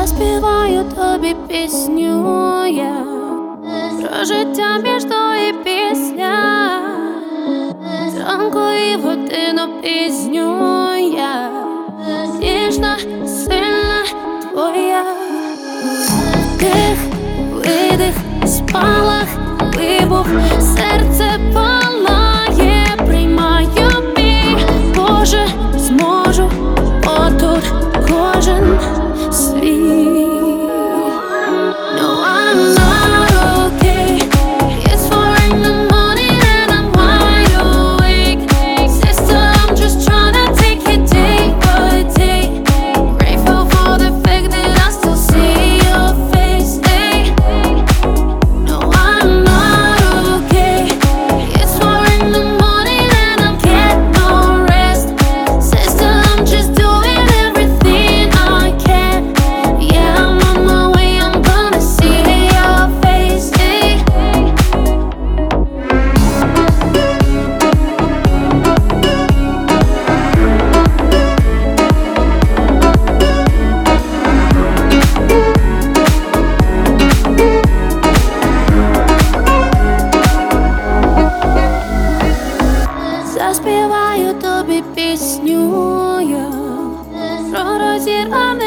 Заспіваю тобі пісню я про життя між до і після, зранку і в годину пізню я, ніжна, сильна твоя. Вдих, видих, спалах, вибух, серце палає, приймаю бій, Боже, зможу, отут кожен свій. No, I'm not okay. It's 4 in the morning and I'm wide awake. Sister, I'm just trying to take it day by day. Grateful for the fact that I still see your face. Hey. No, I'm not okay. It's 4 in the morning and I'm getting no rest. Sister, I'm just doing everything I can. Yeah, I'm on my way, I'm gonna see your face. Hey. Заспіваю тобі пісню я про розірване